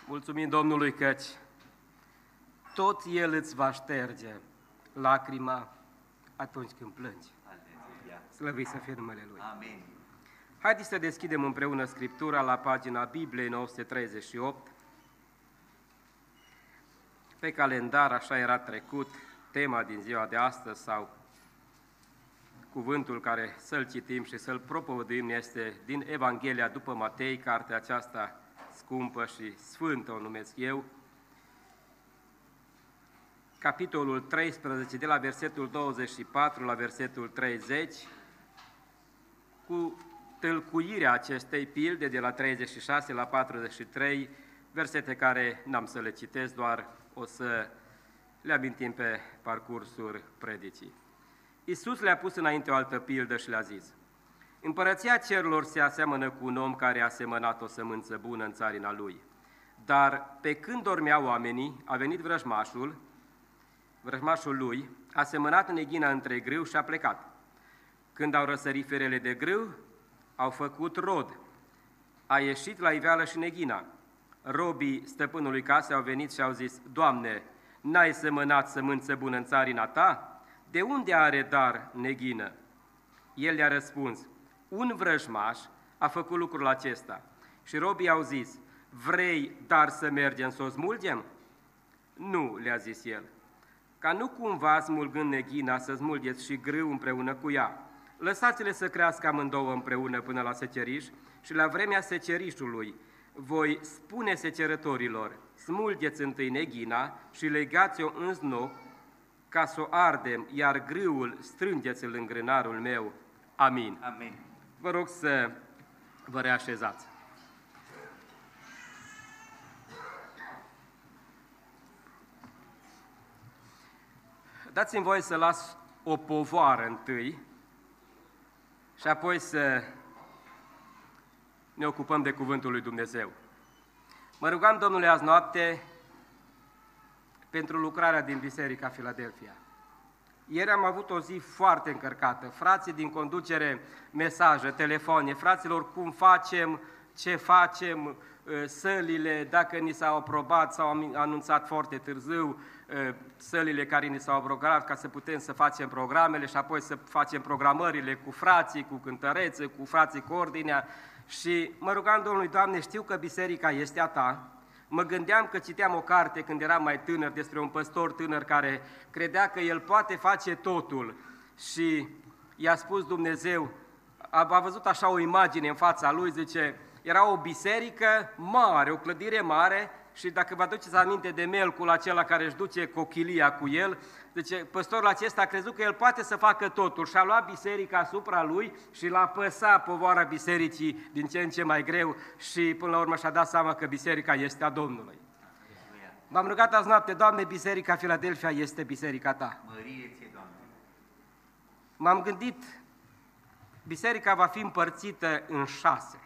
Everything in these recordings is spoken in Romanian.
Mulțumim Domnului căci tot El îți va șterge lacrima atunci când plângi. Slăvit să fie numele Lui. Amin. Haideți să deschidem împreună Scriptura la pagina Bibliei 938. Pe calendar așa era trecut tema din ziua de astăzi sau cuvântul care să-l citim și să-l propovăduim este din Evanghelia după Matei, cartea aceasta scumpă și sfântă o numesc eu, capitolul 13, de la versetul 24 la versetul 30, cu tâlcuirea acestei pilde de la 36 la 43, versete care n-am să le citesc, doar o să le amintim pe parcursul predicii. Iisus le-a pus înainte o altă pildă și le-a zis: Împărăția cerurilor se aseamănă cu un om care a semănat o sămânță bună în țarina lui. Dar pe când dormeau oamenii, a venit vrăjmașul lui, a semănat neghina între grâu și a plecat. Când au răsărit ferele de grâu, au făcut rod. A ieșit la iveală și neghina. Robii stăpânului casei au venit și au zis: Doamne, n-ai semănat sămânță bună în țarina ta? De unde are dar neghină? El le-a răspuns: Un vrăjmaș a făcut lucrul acesta. Și robii au zis: Vrei dar să mergem să o smulgem? Nu, le-a zis el, ca nu cumva smulgând neghina să smulgeți și grâu împreună cu ea. Lăsați-le să crească amândouă împreună până la seceriș și la vremea secerișului voi spune secerătorilor: smulgeți întâi neghina și legați-o în znop ca să o ardem, iar grâul strângeți-l în grânarul meu. Amin. Amin. Vă rog să vă reașezați. Dați-mi voie să las o povoară întâi și apoi să ne ocupăm de Cuvântul lui Dumnezeu. Mă rugam, Domnule, azi noapte pentru lucrarea din Biserica Filadelfia. Ieri am avut o zi foarte încărcată. Frații din conducere, mesaje, telefoane, fraților, cum facem, ce facem, sălile, dacă ni s-au aprobat, s-au anunțat foarte târziu, sălile care ni s-au aprobat ca să putem să facem programele și apoi să facem programările cu frații, cu cântărețe, cu frații cu ordinea. Și mă rugam Domnului: Doamne, știu că biserica este a Ta. Mă gândeam că citeam o carte când eram mai tânăr despre un păstor tânăr care credea că el poate face totul și i-a spus Dumnezeu, a văzut așa o imagine în fața lui, zice, era o biserică mare, o clădire mare și dacă vă aduceți aminte de melcul acela care își duce cochilia cu el, zice, păstorul acesta a crezut că el poate să facă totul și a luat biserica asupra lui și l-a păsat povoara bisericii din ce în ce mai greu și până la urmă și-a dat seama că biserica este a Domnului. M-am rugat azi noapte: Doamne, Biserica Filadelfia este biserica Ta. Mărie ție, Doamne. M-am gândit, biserica va fi împărțită în 6.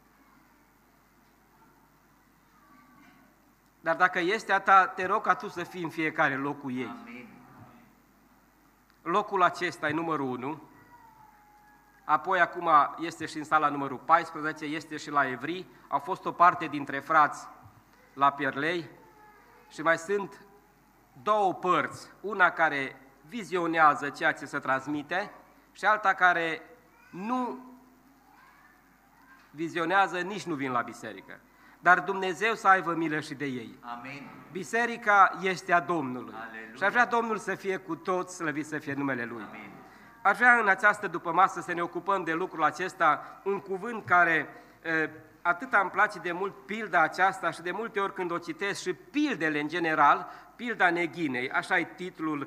Dar dacă este a Ta, te rog ca Tu să fii în fiecare locul ei. Amin. Locul acesta e numărul 1, apoi acum este și în sala numărul 14, este și la Evrii, au fost o parte dintre frați la Pierlei și mai sunt 2 părți, una care vizionează ceea ce se transmite și alta care nu vizionează, nici nu vin la biserică. Dar Dumnezeu să aibă milă și de ei. Amin. Biserica este a Domnului. Aleluia. Și aș vrea Domnul să fie cu toți, slăvit să fie numele Lui. Amin. Aș vrea în această dupămasă să ne ocupăm de lucrul acesta, un cuvânt care atât îmi place de mult, pilda aceasta, și de multe ori când o citesc și pildele în general, pilda neghinei, așa e titlul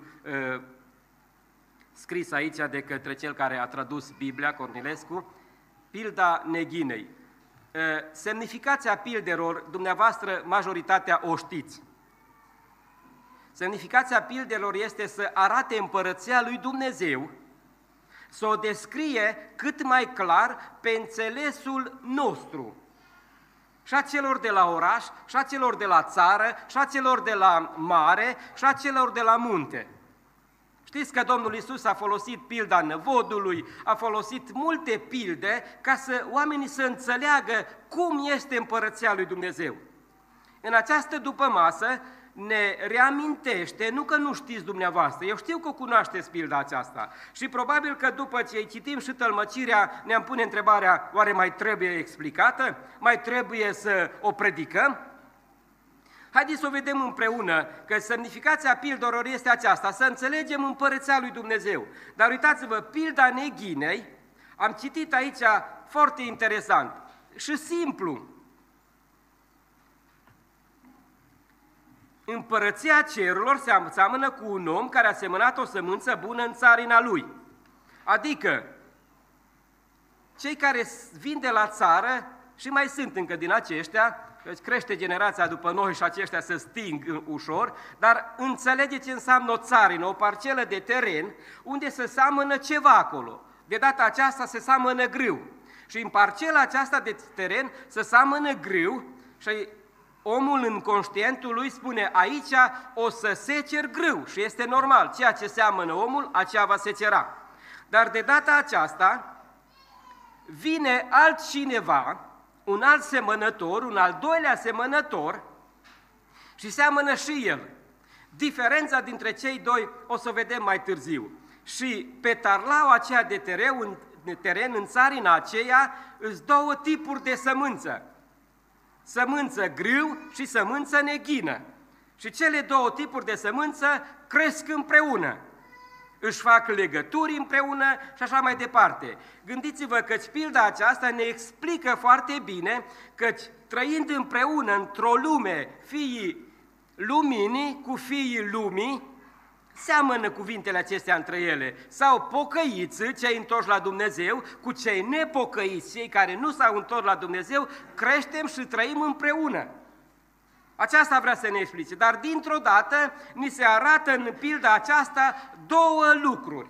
scris aici de către cel care a tradus Biblia, Cornilescu, pilda neghinei. Semnificația pildelor, dumneavoastră, majoritatea o știți. Semnificația pildelor este să arate împărăția lui Dumnezeu, să o descrie cât mai clar pe înțelesul nostru, și a celor de la oraș, și a celor de la țară, și a celor de la mare, și a celor de la munte. Știți că Domnul Iisus a folosit pilda năvodului, a folosit multe pilde ca să oamenii să înțeleagă cum este împărăția lui Dumnezeu. În această dupămasă ne reamintește, nu că nu știți dumneavoastră, eu știu că cunoașteți pilda aceasta și probabil că după ce citim și tălmăcirea ne-am pune întrebarea, oare mai trebuie explicată? Mai trebuie să o predicăm? Haideți să o vedem împreună, că semnificația pildorilor este aceasta, să înțelegem împărăția lui Dumnezeu. Dar uitați-vă, pilda neghinei, am citit aici foarte interesant și simplu. Împărăția cerurilor se aseamănă cu un om care a semănat o sămânță bună în țarina lui. Adică, cei care vin de la țară, și mai sunt încă din aceștia, crește generația după noi și aceștia se sting ușor, dar înțelegeți ce înseamnă o țarină, o parcelă de teren unde se seamănă ceva acolo. De data aceasta se seamănă grâu. Și în parcela aceasta de teren se seamănă grâu și omul în conștientul lui spune, aici o să secer grâu și este normal, ceea ce seamănă omul, aceea va secera. Dar de data aceasta vine altcineva, un alt semănător, un al doilea semănător și seamănă și el. Diferența dintre cei doi o să o vedem mai târziu. Și pe tarlaua aceea de teren, în țarina aceea, îs două tipuri de sămânță. Sămânță grâu și sămânță neghină. Și cele două tipuri de sămânță cresc împreună. Își fac legături împreună și așa mai departe. Gândiți-vă că pilda aceasta ne explică foarte bine că trăind împreună într-o lume, fiii luminii cu fiii lumii, seamănă cuvintele acestea între ele. Sau pocăiți, cei întorși la Dumnezeu, cu cei nepocăiți, cei care nu s-au întors la Dumnezeu, creștem și trăim împreună. Aceasta vrea să ne explice, dar dintr-o dată ni se arată în pilda aceasta două lucruri.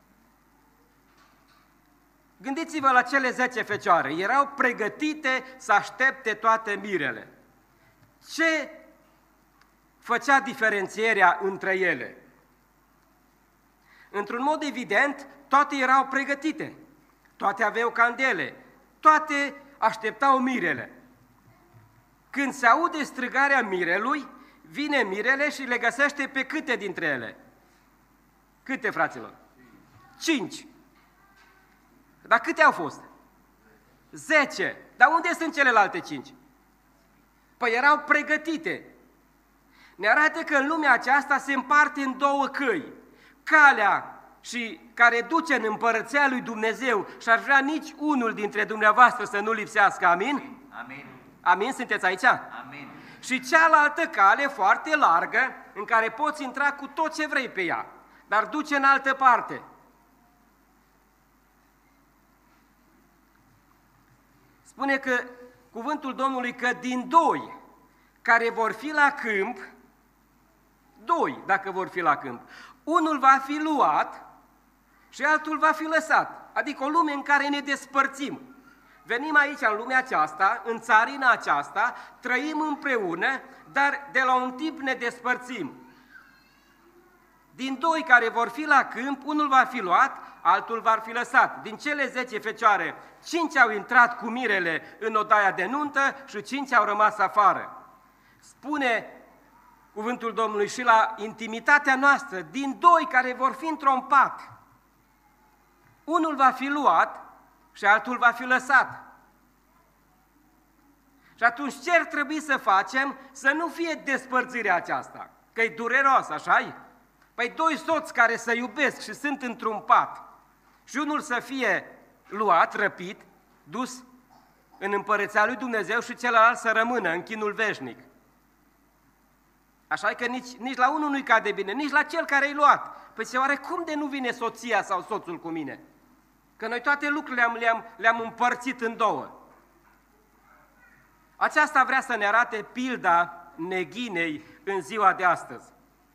Gândiți-vă la cele 10 fecioare, erau pregătite să aștepte toate mirele. Ce făcea diferențierea între ele? Într-un mod evident, toate erau pregătite, toate aveau candele, toate așteptau mirele. Când se aude strigarea mirelui, vine mirele și le găsește pe câte dintre ele? Câte, fraților? 5. Dar câte au fost? 10. Dar unde sunt celelalte 5? Păi erau pregătite. Ne arată că în lumea aceasta se împarte în două căi. Calea și care duce în împărăția lui Dumnezeu și ar vrea nici unul dintre dumneavoastră să nu lipsească, amin? Amin. Amin, sunteți aici? Amin. Și cealaltă cale foarte largă, în care poți intra cu tot ce vrei pe ea, dar duce în altă parte. Spune că cuvântul Domnului că din doi care vor fi la câmp, doi dacă vor fi la câmp, unul va fi luat și altul va fi lăsat. Adică o lume în care ne despărțim. Venim aici în lumea aceasta, în țarina aceasta, trăim împreună, dar de la un timp ne despărțim. Din doi care vor fi la câmp, unul va fi luat, altul va fi lăsat. Din cele 10 fecioare, 5 au intrat cu mirele în odaia de nuntă și 5 au rămas afară. Spune cuvântul Domnului și la intimitatea noastră, din doi care vor fi într-un pat, unul va fi luat și altul va fi lăsat. Și atunci ce ar trebui să facem să nu fie despărțirea aceasta? Că e dureroasă, așa-i? Păi doi soți care se iubesc și sunt într-un pat și unul să fie luat, răpit, dus în împărăția lui Dumnezeu și celălalt să rămână în chinul veșnic. Așa că nici la unul nu-i cade bine, nici la cel care i-a luat. Păi se oare cum de nu vine soția sau soțul cu mine? Că noi toate lucrurile le-am împărțit în două. Aceasta vrea să ne arate pilda neghinei în ziua de astăzi.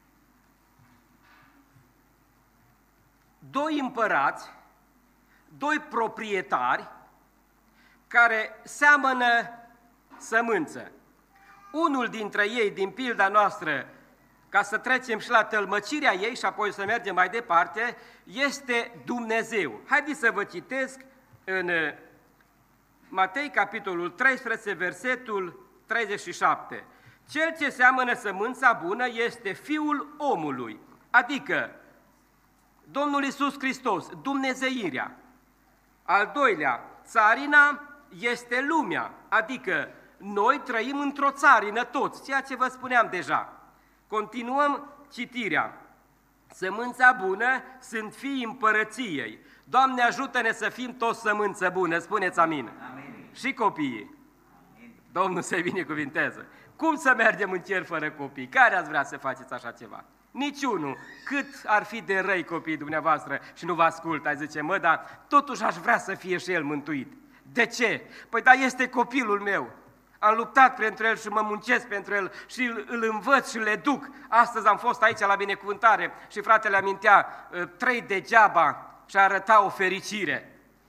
Doi împărați, doi proprietari care seamănă sămânță. Unul dintre ei, din pilda noastră, ca să trecem și la tălmăcirea ei și apoi să mergem mai departe, este Dumnezeu. Haideți să vă citesc în Matei, capitolul 13, versetul 37. Cel ce seamănă sămânța bună este Fiul omului, adică Domnul Iisus Hristos, dumnezeirea. Al doilea, țarina este lumea, adică noi trăim într-o țarină toți, ceea ce vă spuneam deja. Continuăm citirea. Sămânța bună sunt fiii împărăției. Doamne, ajută-ne să fim toți sămânță bună, spuneți amin. Amin. Și copiii. Domnul să-i binecuvinteze. Cum să mergem în cer fără copii? Care ați vrea să faceți așa ceva? Niciunul. Cât ar fi de răi copiii dumneavoastră și nu vă ascultă, ai zice, mă, dar totuși aș vrea să fie și el mântuit. De ce? Păi da, este copilul meu. Am luptat pentru el și mă muncesc pentru el și îl învăț și îl educ. Astăzi am fost aici la binecuvântare și fratele amintea 3 degeaba și arăta o fericire.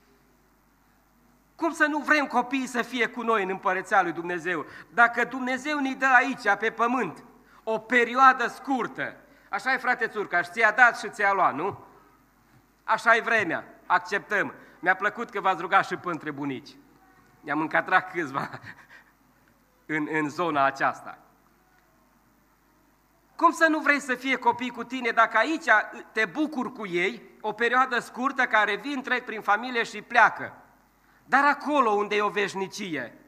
Cum să nu vrem copiii să fie cu noi în împărăția lui Dumnezeu? Dacă Dumnezeu ne dă aici, pe pământ, o perioadă scurtă, așa e, frate Țurca, și ți-a dat și ți-a luat, nu? Așa e vremea, acceptăm. Mi-a plăcut că v-ați rugat și pântre bunici. Ne-am încadrat câțiva în zona aceasta. Cum să nu vrei să fie copii cu tine dacă aici te bucuri cu ei, o perioadă scurtă care vin, trec prin familie și pleacă? Dar acolo unde e o veșnicie,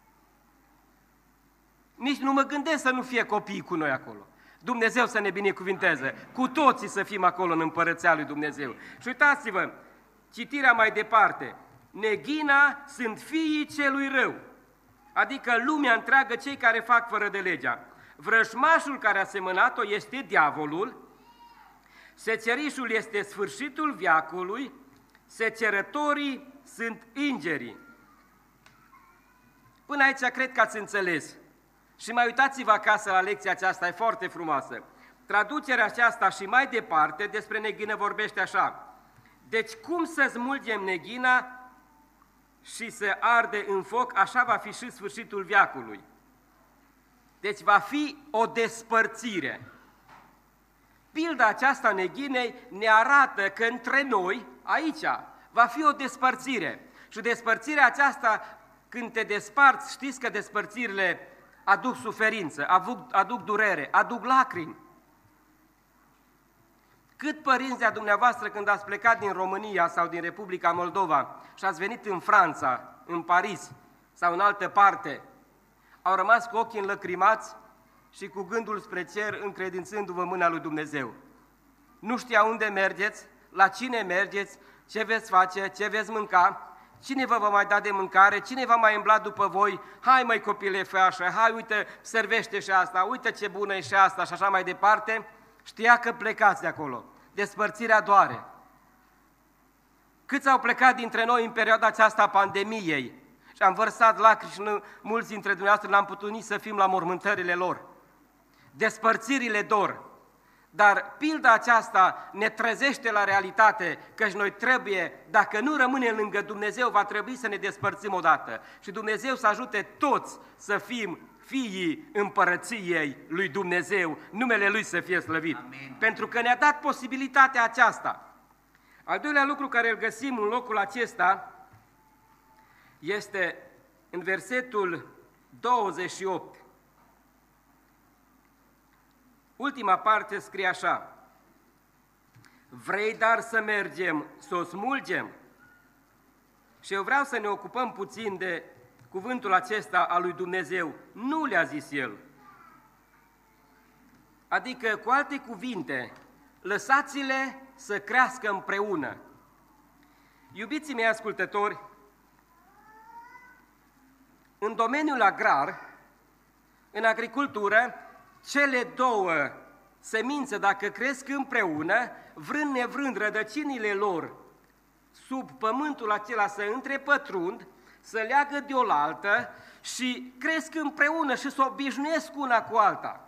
nici nu mă gândesc să nu fie copii cu noi acolo. Dumnezeu să ne binecuvinteze, cu toții să fim acolo în împărăția lui Dumnezeu. Și uitați-vă, citirea mai departe, neghina sunt fiii celui rău, adică lumea întreagă, cei care fac fără de legea. Vrăjmașul care a semănat-o este diavolul, secerișul este sfârșitul veacului, secerătorii sunt îngerii. Până aici cred că ați înțeles. Și mai uitați-vă acasă la lecția aceasta, e foarte frumoasă. Traducerea aceasta și mai departe despre neghină vorbește așa. Deci cum să smulgem neghina și se arde în foc, așa va fi și sfârșitul veacului. Deci va fi o despărțire. Pilda aceasta neghinei ne arată că între noi, aici, va fi o despărțire. Și despărțirea aceasta, când te desparți, știți că despărțirile aduc suferință, aduc durere, aduc lacrimi. Cât părinți de-a dumneavoastră când ați plecat din România sau din Republica Moldova și ați venit în Franța, în Paris sau în altă parte, au rămas cu ochii înlăcrimați și cu gândul spre cer, încredințându-vă mâna lui Dumnezeu. Nu știa unde mergeți, la cine mergeți, ce veți face, ce veți mânca, cine vă va mai da de mâncare, cine va mai îmbla după voi, hai măi copile, fă așa, hai uite, servește și asta, uite ce bună e și asta și așa mai departe. Știa că plecați de acolo. Despărțirea doare. Câți au plecat dintre noi în perioada aceasta a pandemiei și am vărsat lacrimi și mulți dintre dumneavoastră n-am putut nici să fim la mormântările lor. Despărțirile dor. Dar pilda aceasta ne trezește la realitate că noi trebuie, dacă nu rămânem lângă Dumnezeu, va trebui să ne despărțim odată. Și Dumnezeu să ajute toți să fim fiii împărăției lui Dumnezeu, numele Lui să fie slăvit. Amin. Pentru că ne-a dat posibilitatea aceasta. Al doilea lucru care îl găsim în locul acesta este în versetul 28. Ultima parte scrie așa: vrei dar să mergem, să o smulgem? Și eu vreau să ne ocupăm puțin de cuvântul acesta al lui Dumnezeu. Nu le-a zis El. Adică, cu alte cuvinte, lăsați-le să crească împreună. Iubiții mei ascultători, în domeniul agrar, în agricultură, cele două semințe, dacă cresc împreună, vrând nevrând, rădăcinile lor sub pământul acela se întrepătrund, să leagă de oaltă și cresc împreună și se obișnuiesc una cu alta.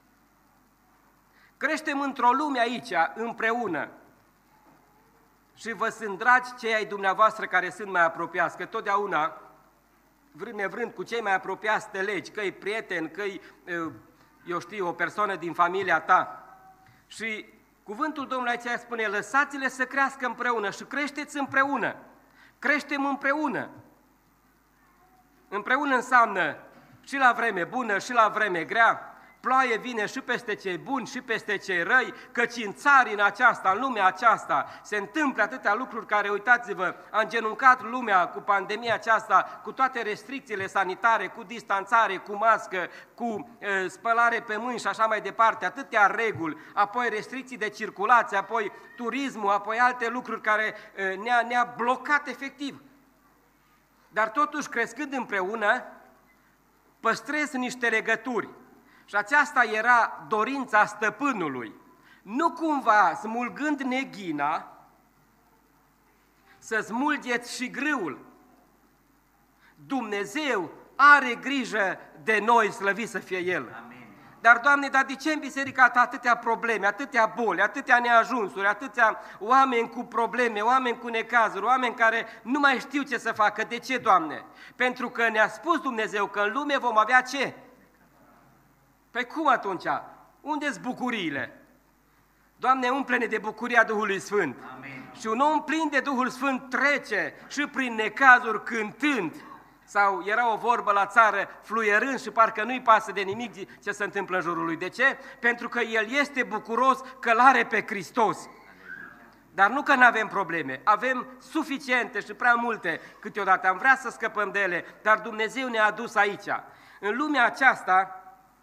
Creștem într-o lume aici, împreună. Și vă sunt dragi cei ai dumneavoastră care sunt mai apropiați, că totdeauna, vrând nevrând, cu cei mai apropiați te legi, că-i prieten, că-i, eu știu, o persoană din familia ta. Și cuvântul Domnului aici spune, lăsați-le să crească împreună și creșteți împreună. Creștem împreună. Împreună înseamnă și la vreme bună și la vreme grea. Ploaie vine și peste cei buni și peste cei răi, căci în țarina aceasta, în lumea aceasta, se întâmplă atâtea lucruri care, uitați-vă, a îngenuncat lumea cu pandemia aceasta, cu toate restricțiile sanitare, cu distanțare, cu mască, cu spălare pe mâini și așa mai departe, atâtea reguli, apoi restricții de circulație, apoi turismul, apoi alte lucruri care ne-a blocat efectiv. Dar totuși, crescând împreună, păstrez niște legături. Și aceasta era dorința stăpânului. Nu cumva, smulgând neghina, să smulgeți și grâul. Dumnezeu are grijă de noi, slăvit să fie El. Amin. Dar, Doamne, dar de ce în biserica Ta atâtea probleme, atâtea boli, atâtea neajunsuri, atâția oameni cu probleme, oameni cu necazuri, oameni care nu mai știu ce să facă? De ce, Doamne? Pentru că ne-a spus Dumnezeu că în lume vom avea ce? Păi cum atunci? Unde-s bucuriile? Doamne, umple-ne de bucuria Duhului Sfânt. Amin. Și un om plin de Duhul Sfânt trece și prin necazuri cântând. Sau era o vorbă la țară, fluierând și parcă nu-i pasă de nimic ce se întâmplă în jurul lui. De ce? Pentru că el este bucuros că l-are pe Hristos. Dar nu că nu avem probleme, avem suficiente și prea multe câteodată. Am vrea să scăpăm de ele, dar Dumnezeu ne-a adus aici. În lumea aceasta,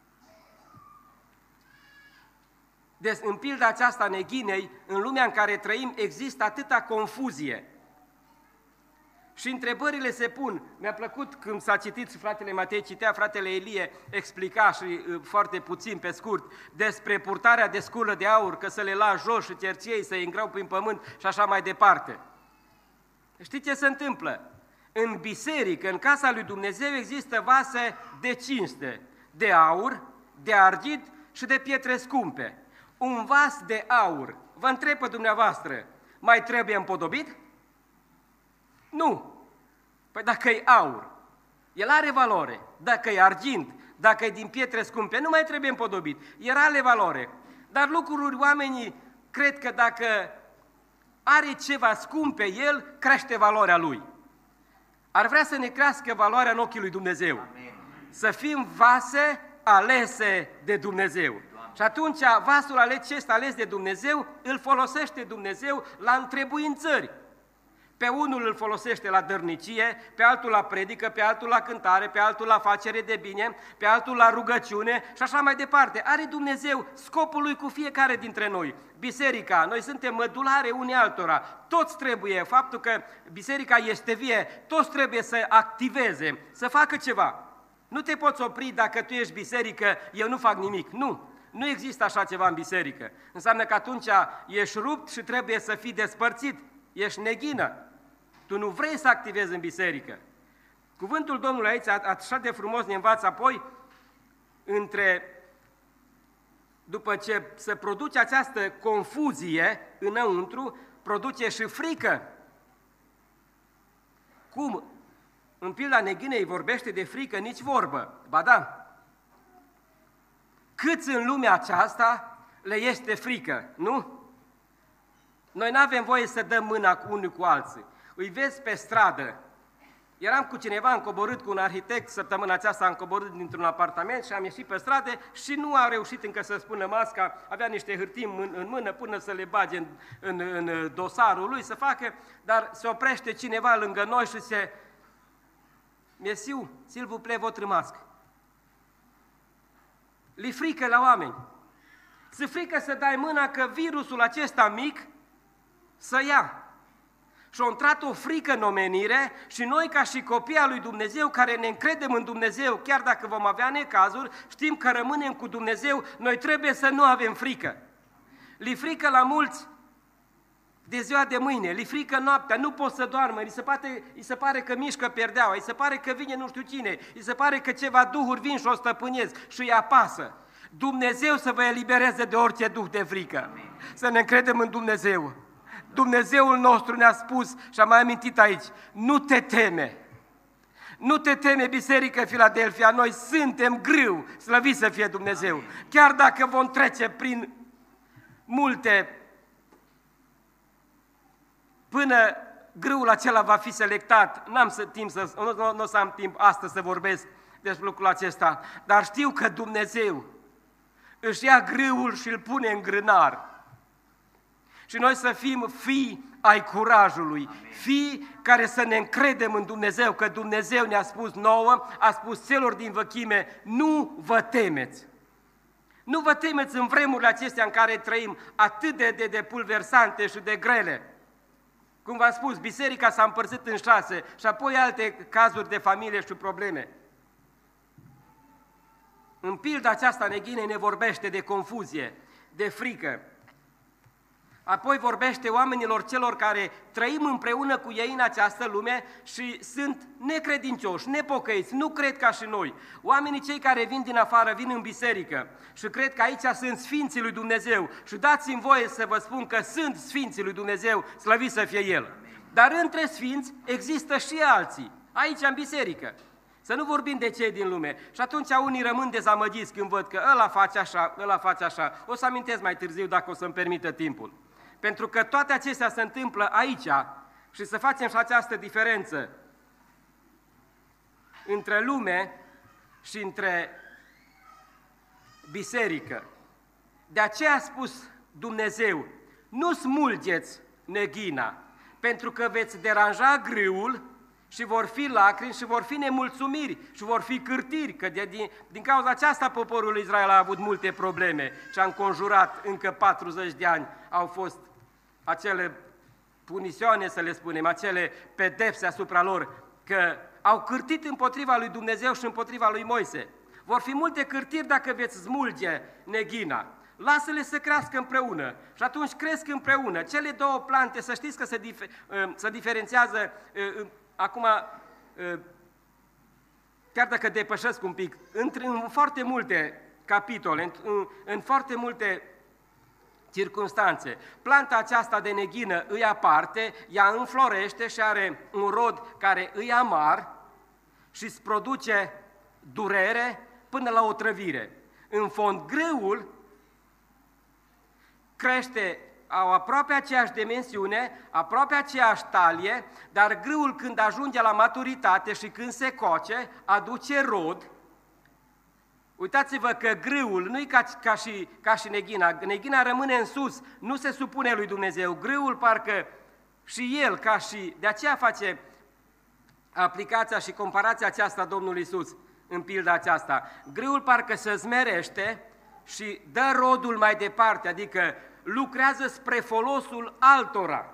în pilda aceasta neghinei, în lumea în care trăim, există atâta confuzie. Și întrebările se pun. Mi-a plăcut când s-a citit și fratele Matei citea, fratele Elie explica și foarte puțin pe scurt despre purtarea de sculă de aur, că să le lași jos și terției să-i îngrau prin pământ și așa mai departe. Știți ce se întâmplă? În biserică, în casa lui Dumnezeu, există vase de cinste, de aur, de argint și de pietre scumpe. Un vas de aur, vă întreb pe dumneavoastră, mai trebuie împodobit? Nu. Păi dacă e aur, el are valoare. Dacă e argint, dacă e din pietre scumpe, nu mai trebuie împodobit. El are valoare. Dar lucruri, oamenii cred că dacă are ceva scump pe el, crește valoarea lui. Ar vrea să ne crească valoarea în ochii lui Dumnezeu. Amin. Să fim vase alese de Dumnezeu. Și atunci vasul acesta ales de Dumnezeu îl folosește Dumnezeu la întrebuințări. Pe unul îl folosește la dărnicie, pe altul la predică, pe altul la cântare, pe altul la facere de bine, pe altul la rugăciune și așa mai departe. Are Dumnezeu scopul lui cu fiecare dintre noi. Biserica, noi suntem mădulare unii altora, toți trebuie, faptul că biserica este vie, toți trebuie să activeze, să facă ceva. Nu te poți opri dacă tu ești biserică, eu nu fac nimic, nu. Nu există așa ceva în biserică. Înseamnă că atunci ești rupt și trebuie să fii despărțit, ești neghină. Tu nu vrei să activezi în biserică. Cuvântul Domnului aici așa de frumos ne învață apoi după ce se produce această confuzie înăuntru, produce și frică. Cum? În pilda neghinei vorbește de frică, nici vorbă. Ba da. Câți în lumea aceasta le este frică, nu? Noi nu avem voie să dăm mâna cu unii cu alții. Îi vezi pe stradă. Eram cu cineva, am coborât cu un arhitect, săptămâna aceasta am coborât dintr-un apartament și am ieșit pe stradă și nu a reușit încă să spună masca, avea niște hârtii în mână până să le bage în dosarul lui să facă, dar se oprește cineva lângă noi și se... Mesiu, s'il vous plaît, votre masque. Li frică la oameni. Se frică să dai mâna că virusul acesta mic să ia. Și a intrat o frică în omenire și noi ca și copii al lui Dumnezeu care ne încredem în Dumnezeu, chiar dacă vom avea necazuri, știm că rămânem cu Dumnezeu, noi trebuie să nu avem frică. Li frică la mulți de ziua de mâine, li frică noaptea, nu pot să doarmă, îi se pare că mișcă perdeaua, îi se pare că vine nu știu cine, îi se pare că ceva duhuri vin și o stăpânesc și îi apasă. Dumnezeu să vă elibereze de orice duh de frică. Amin. Să ne încredem în Dumnezeu. Dumnezeul nostru ne-a spus și am mai amintit aici, nu te teme. Nu te teme, Biserică Filadelfia, noi suntem grâu, slăvit să fie Dumnezeu. Amin. Chiar dacă vom trece prin multe, până grâul acela va fi selectat, nu o să am timp astăzi să vorbesc despre lucrul acesta, dar știu că Dumnezeu își ia grâul și îl pune în grânar. Și noi să fim fii ai curajului, fii care să ne încredem în Dumnezeu, că Dumnezeu ne-a spus nouă, a spus celor din vechime, nu vă temeți. Nu vă temeți în vremurile acestea în care trăim atât de pulversante și de grele. Cum v-am spus, biserica s-a împărțit în 6 și apoi alte cazuri de familie și probleme. În pilda aceasta Neghinei ne vorbește de confuzie, de frică. Apoi vorbește oamenilor celor care trăim împreună cu ei în această lume și sunt necredincioși, nepocăiți, nu cred ca și noi. Oamenii cei care vin din afară, vin în biserică și cred că aici sunt Sfinții lui Dumnezeu și dați-mi voie să vă spun că sunt Sfinții lui Dumnezeu, slăvit să fie El. Dar între Sfinți există și alții, aici în biserică. Să nu vorbim de cei din lume. Și atunci unii rămân dezamăgiți când văd că ăla face așa, ăla face așa. O să amintesc mai târziu dacă o să-mi permită timpul. Pentru că toate acestea se întâmplă aici și să facem și această diferență între lume și între biserică. De aceea a spus Dumnezeu, nu smulgeți neghina, pentru că veți deranja grâul și vor fi lacrimi și vor fi nemulțumiri și vor fi cârtiri, că din cauza aceasta poporul Israel a avut multe probleme și a înconjurat încă 40 de ani, au fost acele punisioane, să le spunem, acele pedepse asupra lor, că au cârtit împotriva lui Dumnezeu și împotriva lui Moise. Vor fi multe cârtiri dacă veți smulge neghina. Lasă-le să crească împreună și atunci cresc împreună. Cele două plante, să știți că se diferențiază acum, chiar dacă depășesc un pic, în foarte multe capitole, în foarte multe circunstanțe. Planta aceasta de neghină îi aparte, ea înflorește și are un rod care îi amar și îți produce durere până la otrăvire. În fond, grâul crește aproape aceeași dimensiune, aproape aceeași talie, dar grâul când ajunge la maturitate și când se coce, aduce rod. Uitați-vă că grâul nu e ca și neghina, neghina rămâne în sus, nu se supune lui Dumnezeu, grâul parcă și el, de aceea face aplicația și comparația aceasta Domnului Iisus în pilda aceasta. Grâul parcă se smerește și dă rodul mai departe, adică lucrează spre folosul altora.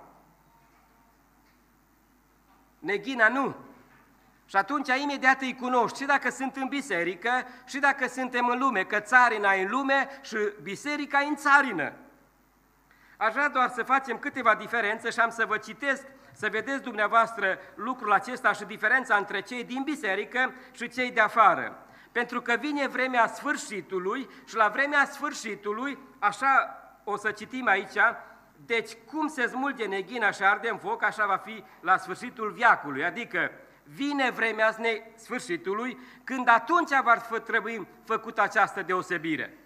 Neghina nu. Și atunci imediat îi cunoști, și dacă sunt în biserică, și dacă suntem în lume, că țarina e în lume și biserica e în țarină. Aș vrea doar să facem câteva diferențe și am să vă citesc, să vedeți dumneavoastră lucrul acesta și diferența între cei din biserică și cei de afară. Pentru că vine vremea sfârșitului și la vremea sfârșitului, așa o să citim aici, deci cum se smulge neghina și arde în foc, așa va fi la sfârșitul veacului, adică vine vremea sfârșitului, când atunci va trebui făcută această deosebire.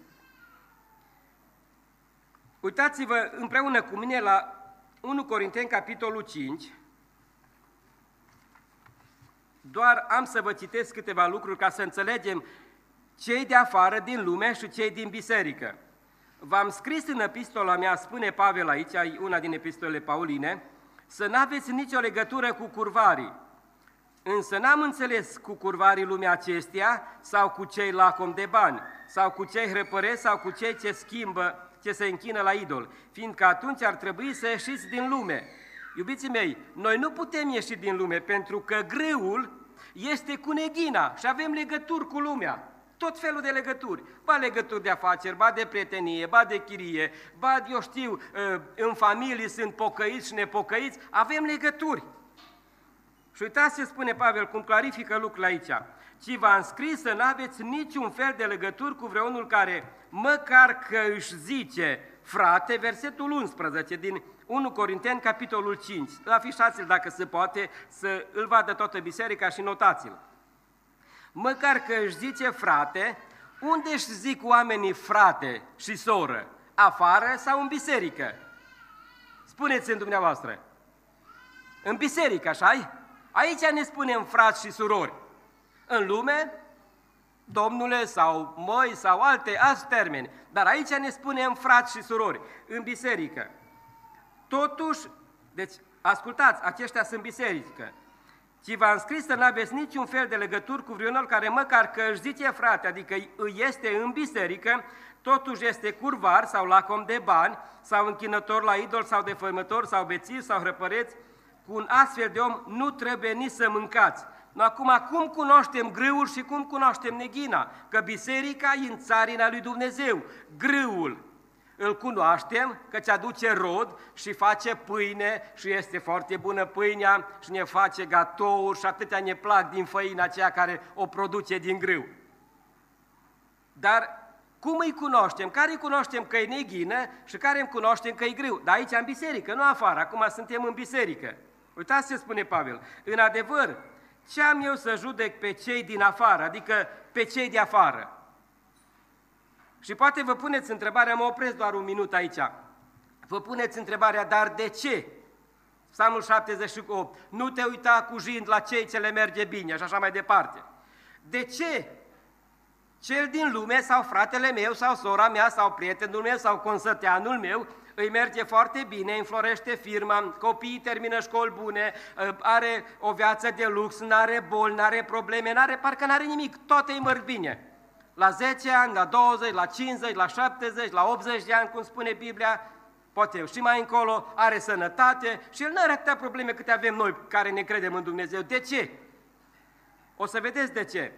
Uitați-vă împreună cu mine la 1 Corinteni, capitolul 5. Doar am să vă citesc câteva lucruri ca să înțelegem cei de afară din lume și cei din biserică. V-am scris în epistola mea, spune Pavel aici, una din epistolele pauline, să n-aveți nicio legătură cu curvarii. Însă n-am înțeles cu curvarii lumea acesteia sau cu cei lacomi de bani, sau cu cei hrăpăreți sau cu cei ce se închină la idol, fiindcă atunci ar trebui să ieșiți din lume. Iubiții mei, noi nu putem ieși din lume pentru că grâul este cu neghina și avem legături cu lumea. Tot felul de legături, ba legături de afaceri, ba de prietenie, ba de chirie, ba, eu știu, în familie sunt pocăiți și nepocăiți, avem legături. Și uitați ce spune Pavel, cum clarifică lucrul aici. Ci v-am scris să n-aveți niciun fel de legături cu vreunul care, măcar că își zice frate, versetul 11 din 1 Corinteni, capitolul 5. Afișați-l dacă se poate, să îl vadă toată biserica și notați-l. Măcar că își zice frate, unde își zic oamenii frate și soră? Afară sau în biserică? Spuneți-mi dumneavoastră. În biserică, așa-i? Aici ne spunem frați și surori. În lume, domnule sau măi sau alți termeni. Dar aici ne spunem frați și surori, în biserică. Totuși, deci ascultați, aceștia sunt biserică. Ci v-am scris să n-aveți niciun fel de legături cu vreunul care măcar că își zice frate, adică îi este în biserică, totuși este curvar sau lacom de bani, sau închinător la idol, sau defăimător, sau bețiv, sau hrăpăreți, cu un astfel de om nu trebuie nici să mâncați. Acum, cum cunoaștem grâul și cum cunoaștem neghina? Că biserica e în țarina lui Dumnezeu. Grâul îl cunoaștem, căci aduce rod și face pâine și este foarte bună pâinea și ne face gatouri și atâtea ne plac din făina aceea care o produce din grâu. Dar cum îi cunoaștem? Care îi cunoaștem că e neghină și care îi cunoaștem că e grâu? Dar aici în biserică, nu afară, acum suntem în biserică. Uitați ce spune Pavel. În adevăr, ce am eu să judec pe cei din afară, adică pe cei de afară? Și poate vă puneți întrebarea, mă opresc doar un minut aici, vă puneți întrebarea, dar de ce? Psalmul 78, nu te uita cu jind la cei ce le merge bine și așa mai departe. De ce cel din lume sau fratele meu sau sora mea sau prietenul meu sau consăteanul meu îi merge foarte bine, înflorește firma, copiii termină școli bune, are o viață de lux, n-are boli, n-are probleme, parcă n-are nimic, toate îi merg bine. La 10 ani, la 20, la 50, la 70, la 80 de ani, cum spune Biblia, poate și mai încolo, are sănătate și el nu are atâtea probleme câte avem noi care ne credem în Dumnezeu. De ce? O să vedeți de ce.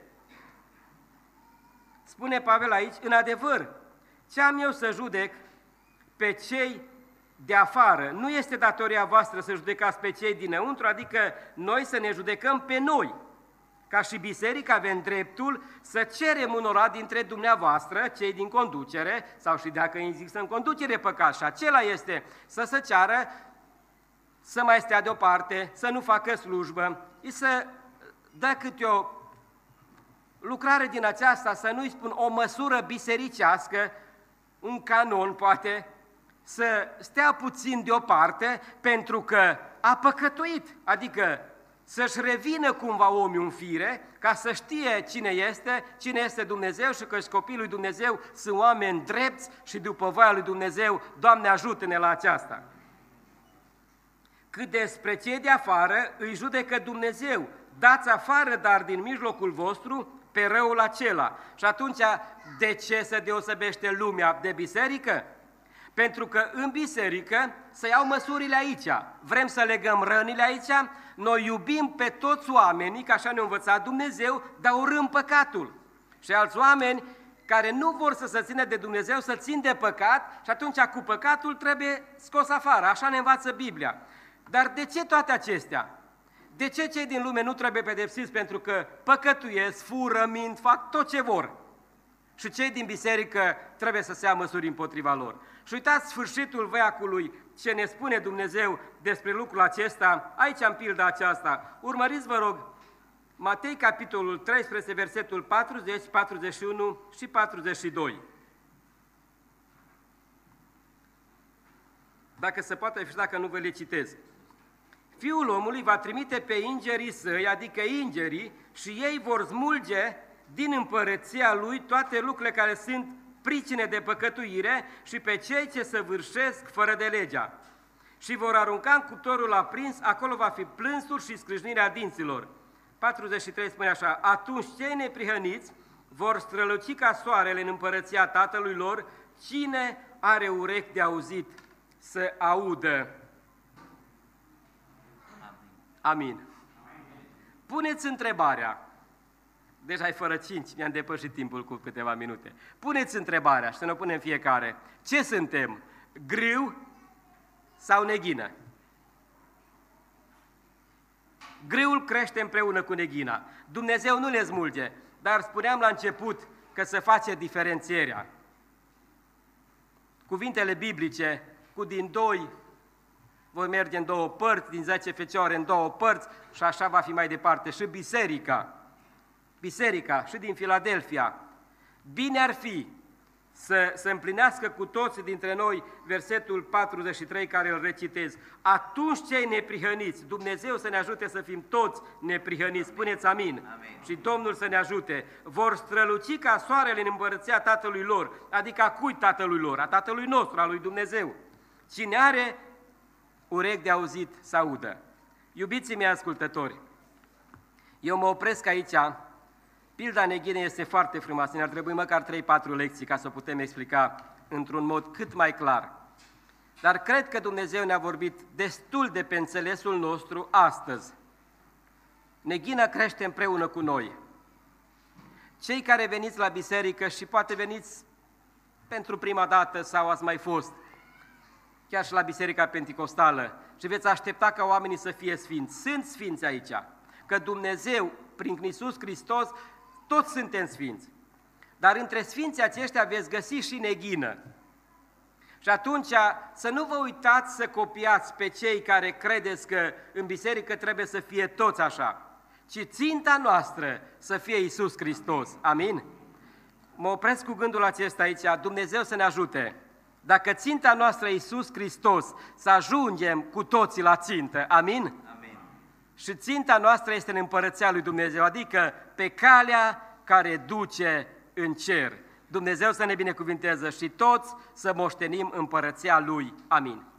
Spune Pavel aici, în adevăr, ce am eu să judec pe cei de afară? Nu este datoria voastră să judecați pe cei dinăuntru, adică noi să ne judecăm pe noi. Ca și biserică avem dreptul să cerem unora dintre dumneavoastră, cei din conducere, sau și dacă există în conducere păcat, și acela este să se ceară să mai stea deoparte, să nu facă slujbă, să dă câte o lucrare din aceasta, să nu-i spun o măsură bisericească, un canon poate, să stea puțin deoparte pentru că a păcătuit, adică să-și revină cumva omul în fire, ca să știe cine este Dumnezeu și că copiii lui Dumnezeu sunt oameni drepți și după voia lui Dumnezeu, Doamne ajută-ne la aceasta. Cât despre cei de afară îi judecă Dumnezeu, dați afară dar din mijlocul vostru pe răul acela. Și atunci, de ce se deosebește lumea de biserică? Pentru că în biserică se iau măsurile aici. Vrem să legăm rănile aici, noi iubim pe toți oamenii, că așa ne-a învățat Dumnezeu, dar urâm păcatul. Și alți oameni care nu vor să se țină de Dumnezeu, să țin de păcat și atunci cu păcatul trebuie scos afară, așa ne învață Biblia. Dar de ce toate acestea? De ce cei din lume nu trebuie pedepsiți pentru că păcătuiesc, fură, mint, fac tot ce vor? Și cei din biserică trebuie să se ia măsuri împotriva lor. Și uitați sfârșitul veacului, ce ne spune Dumnezeu despre lucrul acesta, aici în pilda aceasta. Urmăriți, vă rog, Matei, capitolul 13, versetul 40, 41 și 42. Dacă se poate și dacă nu vă le citez. Fiul omului va trimite pe îngerii săi, adică îngerii, și ei vor smulge din împărăția lui toate lucrurile care sunt pricine de păcătuire și pe cei ce săvârșesc fără de legea. Și vor arunca în cuptorul aprins, acolo va fi plânsul și scrâșnirea dinților. 43 spune așa, atunci cei neprihăniți vor străluci ca soarele în împărăția Tatălui lor, cine are urechi de auzit să audă. Amin. Puneți întrebarea. Deja ai fără 5, mi-am depășit timpul cu câteva minute. Puneți întrebarea și să ne punem fiecare. Ce suntem? Grâu sau neghină? Grâul crește împreună cu neghina. Dumnezeu nu le smulge, dar spuneam la început că se face diferențierea. Cuvintele biblice, cu din 2 vor merge în 2 părți, din 10 fecioare în 2 părți și așa va fi mai departe. Și biserica și din Filadelfia, bine ar fi să se împlinească cu toți dintre noi versetul 43 care îl recitez. Atunci cei neprihăniți, Dumnezeu să ne ajute să fim toți neprihăniți, spuneți amin. Amin. Și Domnul să ne ajute, vor străluci ca soarele în împărăția Tatălui lor, adică a cui Tatălui lor? A Tatălui nostru, a lui Dumnezeu. Cine are urechi de auzit să audă. Iubiții mei ascultători, eu mă opresc aici. Pilda neghinei este foarte frumoasă, ne-ar trebui măcar 3-4 lecții ca să o putem explica într-un mod cât mai clar. Dar cred că Dumnezeu ne-a vorbit destul de pe înțelesul nostru astăzi. Neghina crește împreună cu noi. Cei care veniți la biserică și poate veniți pentru prima dată sau ați mai fost, chiar și la Biserica Penticostală, și veți aștepta ca oamenii să fie sfinți. Sunt sfinți aici, că Dumnezeu, prin Iisus Hristos, toți suntem sfinți. Dar între sfinții aceștia veți găsi și neghină. Și atunci să nu vă uitați să copiați pe cei care credeți că în biserică trebuie să fie toți așa, ci ținta noastră să fie Iisus Hristos. Amin? Mă opresc cu gândul acesta aici, Dumnezeu să ne ajute. Dacă ținta noastră e Iisus Hristos, să ajungem cu toții la țintă. Amin? Amin. Și ținta noastră este în împărăția lui Dumnezeu, adică pe calea care duce în cer. Dumnezeu să ne binecuvinteze și toți să moștenim împărăția Lui. Amin.